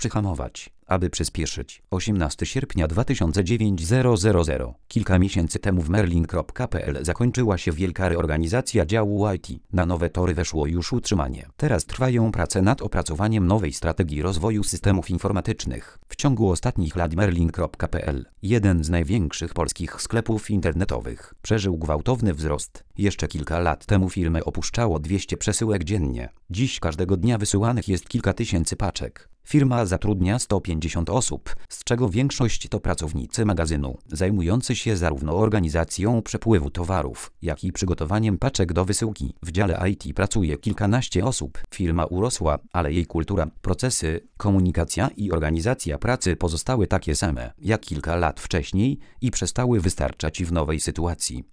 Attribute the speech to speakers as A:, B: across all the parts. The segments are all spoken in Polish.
A: przyhamować, aby przyspieszyć. 18 sierpnia 2009 000. Kilka miesięcy temu w Merlin.pl zakończyła się wielka reorganizacja działu IT. Na nowe tory weszło już utrzymanie. Teraz trwają prace nad opracowaniem nowej strategii rozwoju systemów informatycznych. W ciągu ostatnich lat Merlin.pl, jeden z największych polskich sklepów internetowych, przeżył gwałtowny wzrost. Jeszcze kilka lat temu firmę opuszczało 200 przesyłek dziennie. Dziś każdego dnia wysyłanych jest kilka tysięcy paczek. Firma zatrudnia 150 osób, z czego większość to pracownicy magazynu, zajmujący się zarówno organizacją przepływu towarów, jak i przygotowaniem paczek do wysyłki. W dziale IT pracuje kilkanaście osób. Firma urosła, ale jej kultura, procesy, komunikacja i organizacja pracy pozostały takie same, jak kilka lat wcześniej i przestały wystarczać w nowej sytuacji.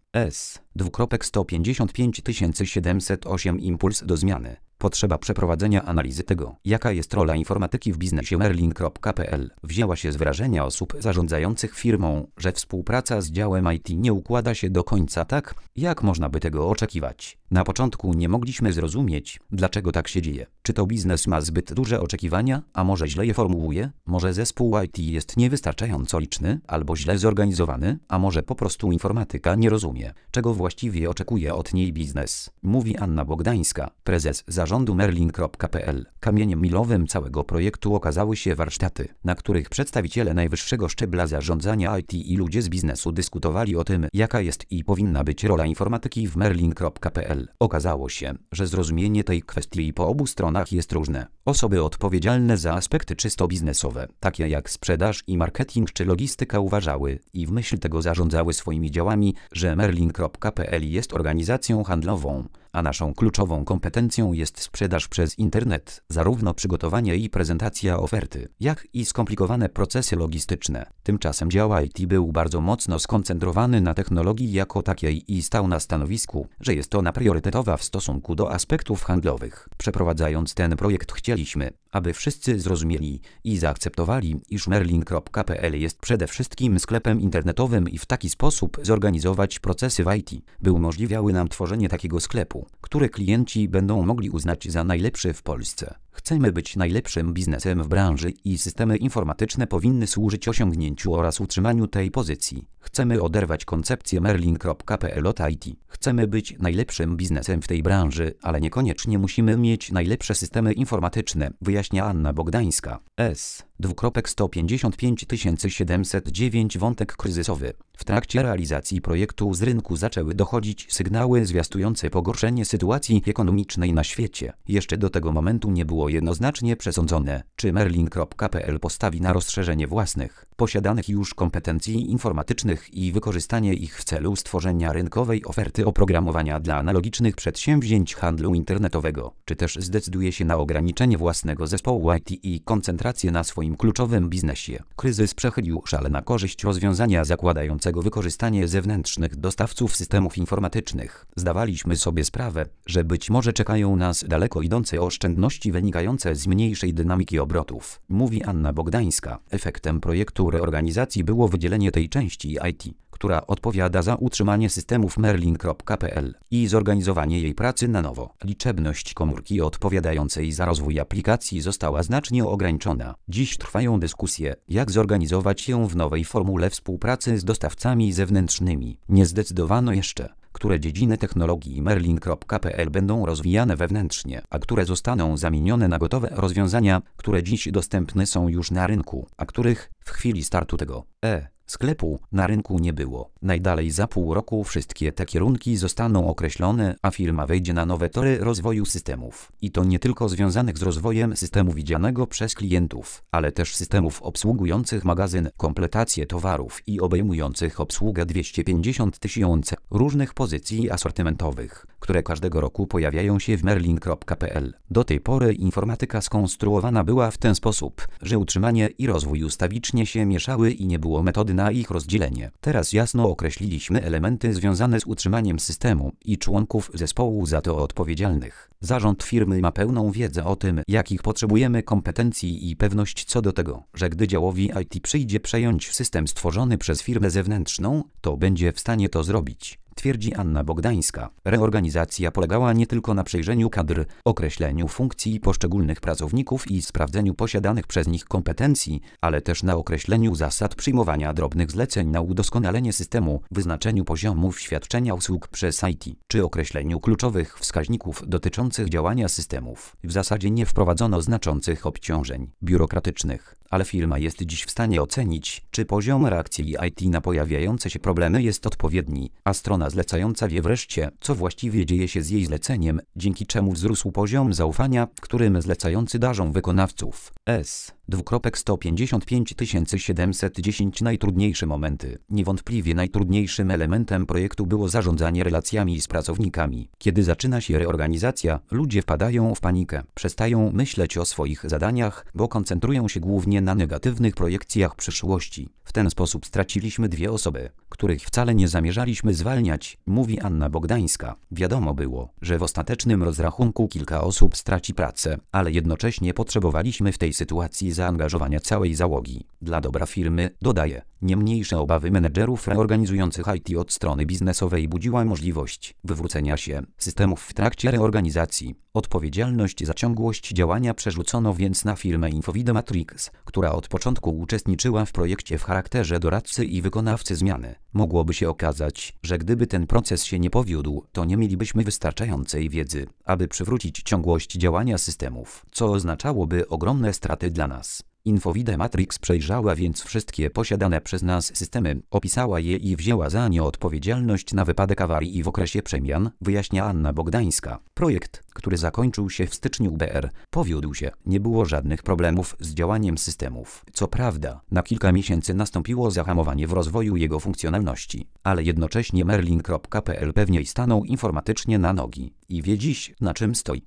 A: 155 708 Impuls do zmiany. Potrzeba przeprowadzenia analizy tego, jaka jest rola informatyki w biznesie. Merlin.pl wzięła się z wrażenia osób zarządzających firmą, że współpraca z działem IT nie układa się do końca tak, jak można by tego oczekiwać. Na początku nie mogliśmy zrozumieć, dlaczego tak się dzieje. Czy to biznes ma zbyt duże oczekiwania, a może źle je formułuje? Może zespół IT jest niewystarczająco liczny, albo źle zorganizowany, a może po prostu informatyka nie rozumie, czego właściwie oczekuje od niej biznes. Mówi Anna Bogdańska, prezes zarządu Merlin.pl. Kamieniem milowym całego projektu okazały się warsztaty, na których przedstawiciele najwyższego szczebla zarządzania IT i ludzie z biznesu dyskutowali o tym, jaka jest i powinna być rola informatyki w Merlin.pl. Okazało się, że zrozumienie tej kwestii po obu stronach jest różne. Osoby odpowiedzialne za aspekty czysto biznesowe, takie jak sprzedaż i marketing czy logistyka, uważały i w myśl tego zarządzały swoimi działami, że Merlin.pl jest organizacją handlową, a naszą kluczową kompetencją jest sprzedaż przez internet, zarówno przygotowanie i prezentacja oferty, jak i skomplikowane procesy logistyczne. Tymczasem dział IT był bardzo mocno skoncentrowany na technologii jako takiej i stał na stanowisku, że jest ona priorytetowa w stosunku do aspektów handlowych. Przeprowadzając ten projekt chcieliśmy, aby wszyscy zrozumieli i zaakceptowali, iż Merlin.pl jest przede wszystkim sklepem internetowym i w taki sposób zorganizować procesy w IT, by umożliwiały nam tworzenie takiego sklepu, który klienci będą mogli uznać za najlepszy w Polsce. Chcemy być najlepszym biznesem w branży i systemy informatyczne powinny służyć osiągnięciu oraz utrzymaniu tej pozycji. Chcemy oderwać koncepcję Merlin.pl od IT. Chcemy być najlepszym biznesem w tej branży, ale niekoniecznie musimy mieć najlepsze systemy informatyczne, wyjaśnia Anna Bogdańska. 155 709 Wątek kryzysowy. W trakcie realizacji projektu z rynku zaczęły dochodzić sygnały zwiastujące pogorszenie sytuacji ekonomicznej na świecie. Jeszcze do tego momentu nie było jednoznacznie przesądzone, czy Merlin.pl postawi na rozszerzenie własnych, posiadanych już kompetencji informatycznych i wykorzystanie ich w celu stworzenia rynkowej oferty oprogramowania dla analogicznych przedsięwzięć handlu internetowego, czy też zdecyduje się na ograniczenie własnego zespołu IT i koncentrację na swoim kluczowym biznesie. Kryzys przechylił szale na korzyść rozwiązania zakładającego wykorzystanie zewnętrznych dostawców systemów informatycznych. Zdawaliśmy sobie sprawę, że być może czekają nas daleko idące oszczędności wynikające z mniejszej dynamiki obrotów, mówi Anna Bogdańska. Efektem projektu reorganizacji było wydzielenie tej części IT, która odpowiada za utrzymanie systemów Merlin.pl i zorganizowanie jej pracy na nowo. Liczebność komórki odpowiadającej za rozwój aplikacji została znacznie ograniczona. Dziś trwają dyskusje, jak zorganizować ją w nowej formule współpracy z dostawcami zewnętrznymi. Nie zdecydowano jeszcze, które dziedziny technologii Merlin.pl będą rozwijane wewnętrznie, a które zostaną zamienione na gotowe rozwiązania, które dziś dostępne są już na rynku, a których w chwili startu tego sklepu na rynku nie było. Najdalej za pół roku wszystkie te kierunki zostaną określone, a firma wejdzie na nowe tory rozwoju systemów. I to nie tylko związanych z rozwojem systemu widzianego przez klientów, ale też systemów obsługujących magazyn, kompletację towarów i obejmujących obsługę 250 000 różnych pozycji asortymentowych, które każdego roku pojawiają się w Merlin.pl. Do tej pory informatyka skonstruowana była w ten sposób, że utrzymanie i rozwój ustawicznie się mieszały i nie było metody na ich rozdzielenie. Teraz jasno określiliśmy elementy związane z utrzymaniem systemu i członków zespołu za to odpowiedzialnych. Zarząd firmy ma pełną wiedzę o tym, jakich potrzebujemy kompetencji i pewność co do tego, że gdy działowi IT przyjdzie przejąć system stworzony przez firmę zewnętrzną, to będzie w stanie to zrobić. twierdzi Anna Bogdańska. Reorganizacja polegała nie tylko na przejrzeniu kadr, określeniu funkcji poszczególnych pracowników i sprawdzeniu posiadanych przez nich kompetencji, ale też na określeniu zasad przyjmowania drobnych zleceń na udoskonalenie systemu, wyznaczeniu poziomów świadczenia usług przez IT, czy określeniu kluczowych wskaźników dotyczących działania systemów. W zasadzie nie wprowadzono znaczących obciążeń biurokratycznych, ale firma jest dziś w stanie ocenić, czy poziom reakcji IT na pojawiające się problemy jest odpowiedni, a strona zlecająca wie wreszcie, co właściwie dzieje się z jej zleceniem, dzięki czemu wzrósł poziom zaufania, którym zlecający darzą wykonawców. 155 710 Najtrudniejsze momenty. Niewątpliwie najtrudniejszym elementem projektu było zarządzanie relacjami z pracownikami. Kiedy zaczyna się reorganizacja, ludzie wpadają w panikę, przestają myśleć o swoich zadaniach, bo koncentrują się głównie na negatywnych projekcjach przyszłości. W ten sposób straciliśmy 2 osoby, których wcale nie zamierzaliśmy zwalniać, mówi Anna Bogdańska. Wiadomo było, że w ostatecznym rozrachunku kilka osób straci pracę, ale jednocześnie potrzebowaliśmy w tej sytuacji zaangażowania całej załogi. Dla dobra firmy, dodaje, nie mniejsze obawy menedżerów reorganizujących IT od strony biznesowej budziła możliwość wywrócenia się systemów w trakcie reorganizacji. Odpowiedzialność za ciągłość działania przerzucono więc na firmę Infovida Matrix, która od początku uczestniczyła w projekcie w charakterze doradcy i wykonawcy zmiany. Mogłoby się okazać, że gdyby ten proces się nie powiódł, to nie mielibyśmy wystarczającej wiedzy, aby przywrócić ciągłość działania systemów, co oznaczałoby ogromne straty dla nas. Infovida Matrix przejrzała więc wszystkie posiadane przez nas systemy, opisała je i wzięła za nie odpowiedzialność na wypadek awarii i w okresie przemian, wyjaśnia Anna Bogdańska. Projekt, który zakończył się w styczniu powiódł się. Nie było żadnych problemów z działaniem systemów. Co prawda, na kilka miesięcy nastąpiło zahamowanie w rozwoju jego funkcjonalności, ale jednocześnie Merlin.pl pewniej stanął informatycznie na nogi i wie dziś, na czym stoi.